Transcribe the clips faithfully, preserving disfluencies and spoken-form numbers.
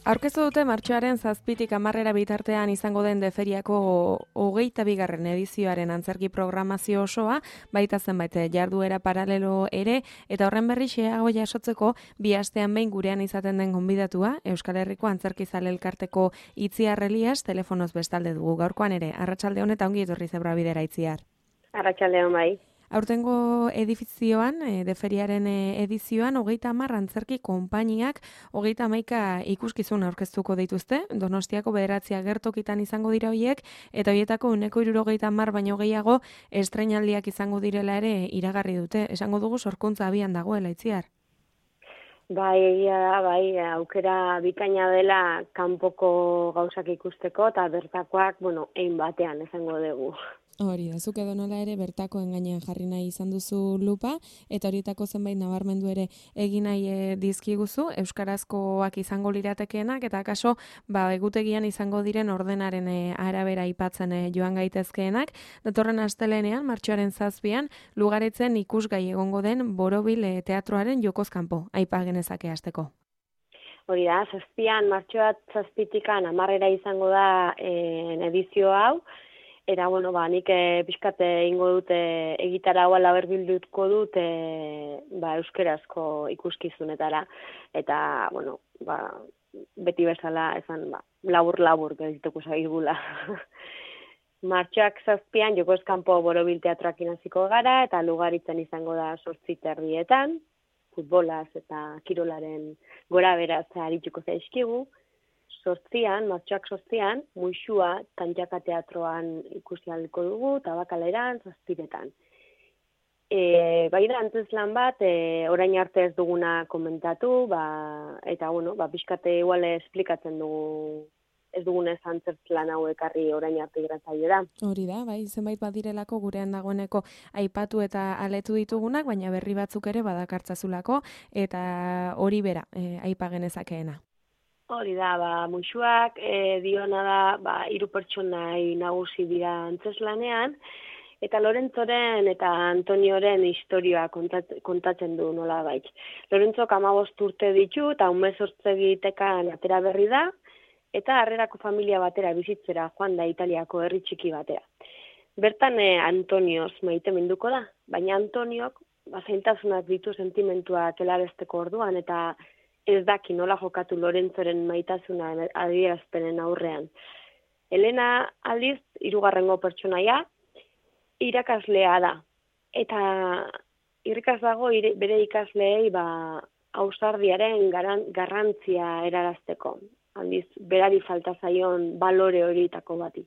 Aurkeztu dute martxoaren zazpitik hamarrera bitartean izango den deferiako hogeita bigarren edizioaren antzerki programazio osoa, baita zenbait jarduera paralelo ere, eta horren berri xeago jasotzeko bi astean behin gurean izaten den gonbidatua, Euskal Herriko Antzerkizale Elkarteko Itziar Elias telefonoz bestalde dugu gaurkoan ere. Arratsalde honetan ongi etorri Zebra Bidera, Itziar. Arratsalde on bai. Aurtengo edizioan, e, deferiaren edizioan, hogeita hamar antzerki konpainiak, hogeita hamaika ikuskizun aurkeztuko dituzte, Donostiako bederatzi agertokitan izango dira horiek, eta horietako uneko hirurogeita hamar baino gehiago estreinaldiak izango direla ere iragarri dute. Esango dugu sorkuntza abian dagoela, Itziar. Bai, egia da, bai, aukera bikaina dela kanpoko gauzak ikusteko, eta bertakoak, bueno, ein batean esango dugu. Hori da, zuk edo nola ere bertakoen gainean jarri nahi izan duzu lupa, eta horietako zenbait nabarmendu ere egin nahi e, dizkiguzu, euskarazkoak izango liratekeenak, eta akaso ba, egutegian izango diren ordenaren e, arabera aipatzen e, joan gaitezkeenak. Datorren astelenean, martxoaren zazpian, Lugaretzen ikusgai egongo den Borobil e, teatroaren jokozkanpo, aipa genezake hasteko. Hori da, zazpian, martxoat zazpitikan hamarrera izango da e, edizio hau, Eta, bueno, ba, nik e, pixkate ingo dute egitara hau alaberbildutko dut e, ba, euskerazko ikuskizunetara. Eta, bueno, ba, beti bezala esan, ba, labur-labur geldituko zaigula. Martxoak zazpian, jokozkanpo Borobil teatroak inaziko gara, eta Lugaritzen izango da sortzi terdietan, futbolaz eta kirolaren gora beraz arituko zaizkigu. Sortzian, martxoak sortzian, Muixua Tantxaka teatroan ikusi ahalko dugu, Tabakaleran, zazpiretan. E, bai da, antzeslan bat, e, orain arte ez duguna komentatu, ba, eta, bueno, ba, pixkate igual esplikatzen dugu, ez dugunez antzeslan hau ekarri orain arte iratzailera. Hori da, bai, zenbait badirelako gurean dagoeneko aipatu eta aletu ditugunak, baina berri batzuk ere badakartzazulako, eta hori bera, e, aipa genezakeena. Hori da, ba, Muixuak e, diona da, ba, hiru pertsonai nagusi dira antzeslanean, eta Lorentzoren eta Antonioren historioa kontat, kontatzen du nola bait. Lorentzok hamabost urte ditu, eta umezortze egitekan atera berri da, eta harrerako familia batera bizitzera joan da Italiako herri txiki batera. Bertan e, Antonioz maite minduko da, baina Antoniok ba, zaintasunak ditu sentimentuak helaresteko orduan, eta ez daki nola jokatu Lorentzoren maitasuna adierazpenen aurrean. Elena aldiz, hirugarrengo pertsonaia, irakaslea da. Eta irrikaz dago ire, bere ikasleei ba, ausardiaren garan, garrantzia erarazteko. Aldiz, berari falta zaion balore horietako bati.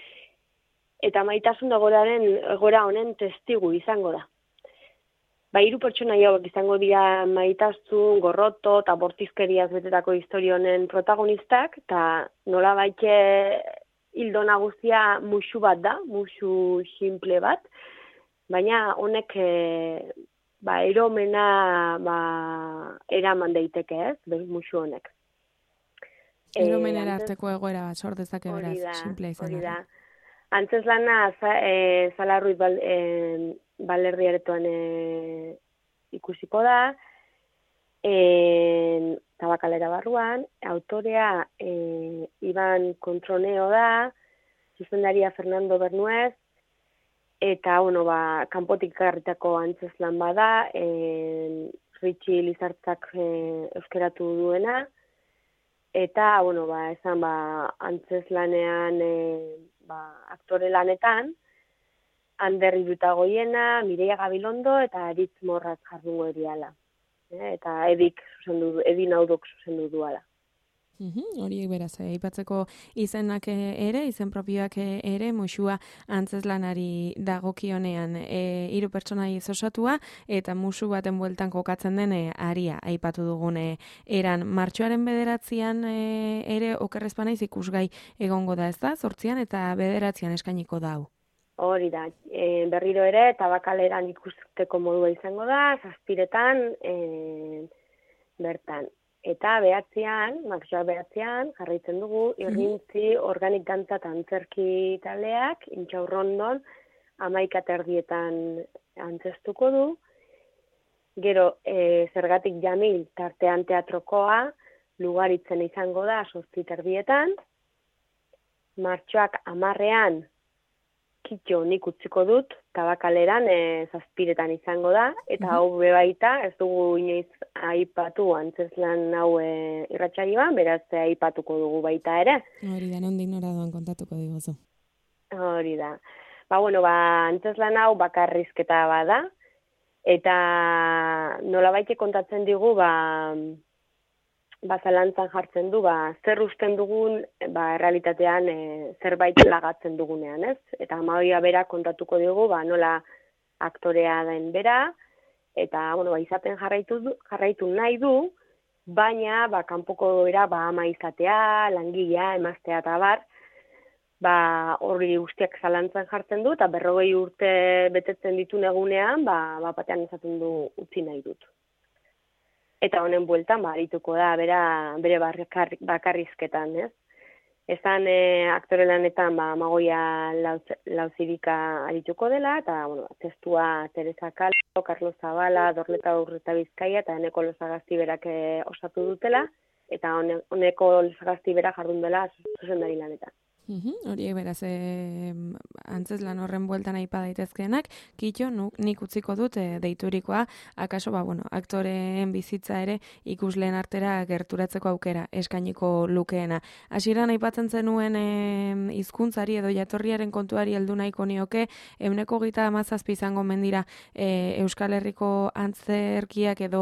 Eta maitasun egoraren, egora honen testigu izango da. Ba, hiru pertsonaia hauek izango dira maitasun, gorroto eta bortizkeriaz betetako historia honen protagonistak, eta nola baite hildo nagusia musu bat da, musu simple bat, baina honek e, ba, eromena ba, eraman daiteke ez, bez musu honek. Eromenera e, arteko egoera bat, sort dezake beraz, simple izan. Hori da. Antzeslana e, Zalarruiz bal, e, balerri aretoan e, ikusiko da, e, Tabakalera barruan, autorea e, Iban Kontroneo da, zuzendaria Fernando Bernuez, eta, bueno, ba, kanpotik garritako antzeslan bada, e, Ritxi Lizartzak e, euskeratu duena, eta, bueno, ba, esan, ba, antzeslanean e, ba, aktore lanetan, Ander Irutagoiena, Mireia Gabilondo eta Aritz Morraz jardungo eriala. E, eta edik zuzendu, edin haudok zuzendu duala. Uhum, horiek beraz, aipatzeko izenak ere, izen propioak ere, Muxua antzeslanari dagokionean e, hiru pertsonai osatua eta musu baten bueltan kokatzen den e, aria aipatu dugune eran. Martxoaren bederatzian e, ere okerrezpanaiz ikusgai egongo da ez da, zortzian eta bederatzian eskainiko da hau. Hori da, e, berriro ere, Tabakaleran ikusteko modua izango da, zazpiretan e, bertan. Eta behatzean, martxoak behatzean, jarraitzen dugu, irrintzi organik dantza eta antzerki taldeak, Intxaurrondon, hamaika terdietan antzestuko du. Gero, e, zergatik Jamil tartean teatrokoa, Lugaritzen izango da zortzi terdietan, martxoak hamarrean Kitxo nik utziko dut, Tabakaleran e, zazpiretan izango da, eta hau mm-hmm. bebaita, ez dugu inoiz aipatu antzeslan hau e, irratsaioan, beraz aipatuko dugu baita ere. Hori da, nondik nora doan kontatuko diguzu. Hori da. Ba, bueno, ba, antzeslan hau bakarrizketa bada, eta nola baite kontatzen digu, ba, ba, zalantzan jartzen du, ba, zer usten dugun, ba, errealitatean e, zerbait lagatzen dugunean, ez? Eta Amaia bera kontatuko dugu, ba, nola aktorea den bera, eta, bueno, ba, izaten jarraitu, du, jarraitu nahi du, baina, ba, kanpoko era, ba, ama izatea, langilea, emaztea eta bar, ba, hori guztiak zalantzan jartzen du, eta berrogei urte betetzen ditu egunean, ba, ba, batean izaten du utzi nahi dut. Eta honen bueltan, ba, arituko da, bera, bere bakar, bakarrizketan, ez? Ezan e, aktore lanetan, ba, Magoia Lauzirika arituko dela, eta, bueno, testua Teresa Kalo, Carlos Zabala, Dorleta Urreta Bizkaia, eta Eneko Lozagazti berak e, osatu dutela, eta Eneko Lozagazti bera jardun dela zuzendari lanetan. Uhum, horiek beraz, e, antzeslan horren bueltan aipa daitezkeenak, Kitxo, nuk, nik utziko dut e, deiturikoa, akaso, ba, bueno, aktoreen bizitza ere ikusleen artera gerturatzeko aukera eskainiko lukeena. Hasieran aipatzen zenuen e, hizkuntzari edo jatorriaren kontuari heldu nahiko nioke, ehuneko hogeita hamazazpi izango mendira e, Euskal Herriko antzerkiak edo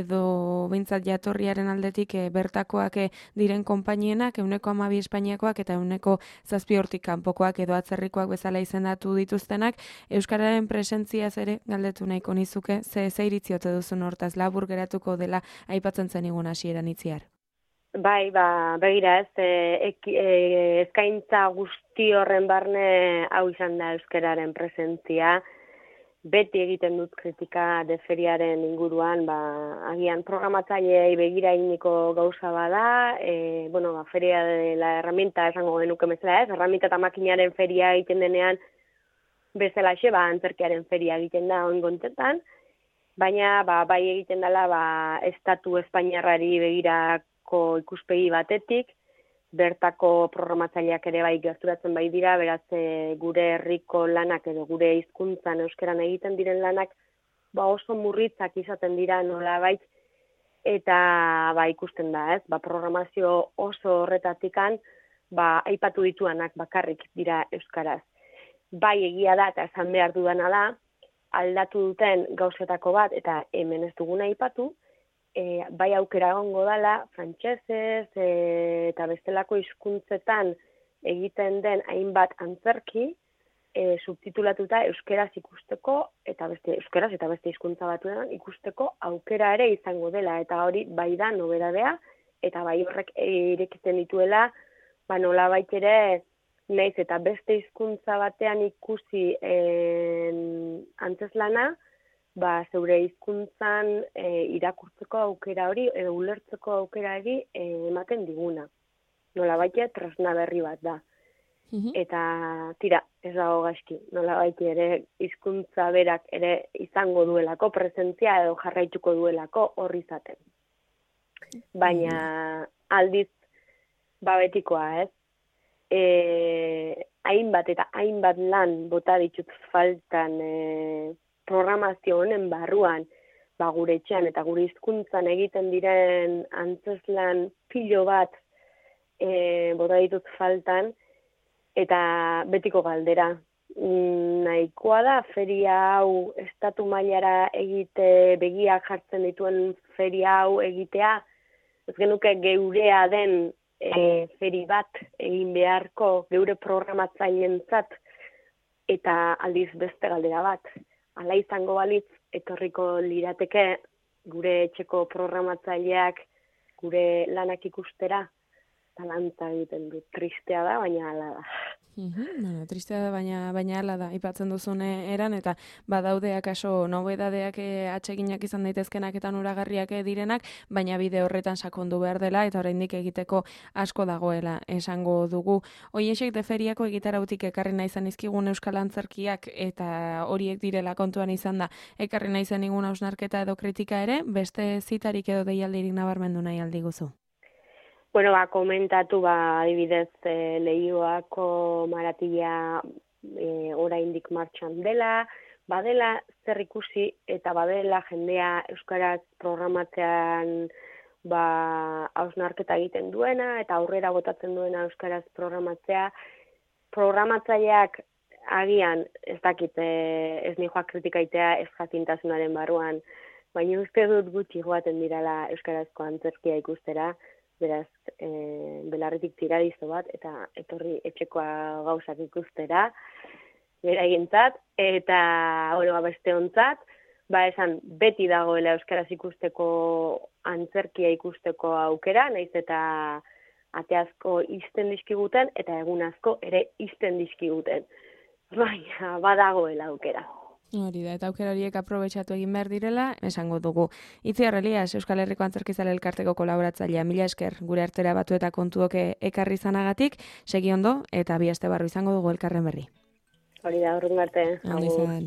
edo behintzat jatorriaren aldetik e, bertakoak e, diren konpainienak, ehuneko hamabi Espainiakoak eta ehuneko zazpi hortik kanpokoak edo atzerrikoak bezala izendatu dituztenak, euskararen presentziaz ere galdetu nahiko nizuke, ze ze iritzi ote duzun hortaz, labur geratuko dela aipatzen zenigun hasieran itziar. Bai, ba, begira ez, e, e, eskaintza guzti horren barne hau izan da euskararen presentzia, beti egiten dut kritika de feriaren inguruan, ba, agian programatzaileei begira eginiko gauza bada, e, bueno, ba, feria de la herramienta esango genuke bezala ez, herramienta eta makinaren feria egiten denean bezala xe, ba, antzerkiaren feria egiten da ongontetan, baina ba, bai egiten dela ba, estatu espainiarrari begirako ikuspegi batetik, bertako programatzaileak ere bai gerturatzen bai dira, beraz e, gure herriko lanak edo gure hizkuntzan euskeran egiten diren lanak ba oso murritzak izaten dira nolabait eta ba ikusten da, ez? Ba programazio oso horretatikan ba aipatu dituanak bakarrik dira euskaraz. Bai egia da eta esan behar dudana da, aldatu duten gauzetako bat eta hemen ez duguna aipatu, E, bai aukera egongo dela, frantsesez e, eta bestelako hizkuntzetan egiten den hainbat antzerki e, subtitulatuta euskeraz ikusteko eta beste euskeraz eta beste hizkuntza batzuetan ikusteko aukera ere izango dela eta hori bai da nobedadea eta bai horrek irekiten dituela ba nolabait ere naiz eta beste hizkuntza batean ikusi en, antzeslana ba, zeure hizkuntzan e, irakurtzeko aukera hori edo ulertzeko aukera hori e, ematen diguna. Nolabait tresna berri bat da. Mm-hmm. Eta tira, ez dago gaizki. Nolabait ere hizkuntza berak ere izango duelako presentzia edo jarraituko duelako horri izaten. Baina aldiz babetikoa, ez? Eh, hainbat eta hainbat lan bota ditut faltan eh, programazio honen barruan, ba, gure etxean eta gure hizkuntzan egiten diren antzeslan pilo bat e, bota ditut faltan, eta betiko galdera. Mm, nahikoa da, feria hau estatu mailara egite begiak jartzen dituen feria hau egitea, ez genuke geurea den e, feri bat egin beharko geure programatzaileentzat eta aldiz beste galdera bat. Hala izango balitz, etorriko lirateke gure etxeko programatzaileak gure lanak ikustera, talantza egiten du. Tristea da, baina hala da. Mm-hmm, bueno, tristea da, baina, baina hala da, ipatzen duzune eran, eta badaude akaso nobedadeak e, atseginak izan daitezkenak eta nuragarriak direnak, baina bide horretan sakondu behar dela, eta oraindik egiteko asko dagoela esango dugu. Hoiexek de feriako egitarautik ekarri nahi izan izkigun euskal antzerkiak, eta horiek direla kontuan izan da, ekarri nahi zen igun hausnarketa edo kritika ere, beste zitarik edo deialdirik nabarmendu nahi aldiguzu. Bueno, ba, komentatu, ba, adibidez, e, Leioako maratila e, oraindik martxan dela, badela zer ikusi eta badela jendea euskaraz programatzean ba, hausnarketa egiten duena eta aurrera botatzen duena euskaraz programatzea. Programatzaileak agian ez dakit ez nijoak kritikaitea ez jakintasunaren barruan, baina uste dut gutxi joaten dirala euskarazko antzerkia ikustera, beraz, e, belarritik tiradizo bat, eta etorri etxekoa gauzak ikustera, beraientzat, eta bueno, beste ontzat, ba esan beti dagoela euskaraz ikusteko antzerkia ikusteko aukera, naiz eta ate asko izten dizkiguten, eta egun asko ere izten dizkiguten. Baina, badagoela aukera. Hori da, eta aukera horiek aprobetxatu egin behar direla, esango dugu. Itziar Elias, Euskal Herriko Antzerkizale Elkarteko kolaboratzailea, mila esker gure artera batu eta kontuoke ekarri izanagatik, segi ondo, eta bi aste barru izango dugu elkarren berri. Hori da, horren arte. Ondo izan.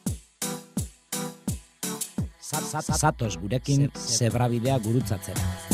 Zatoz gurekin zebrabidea gurutzatzera.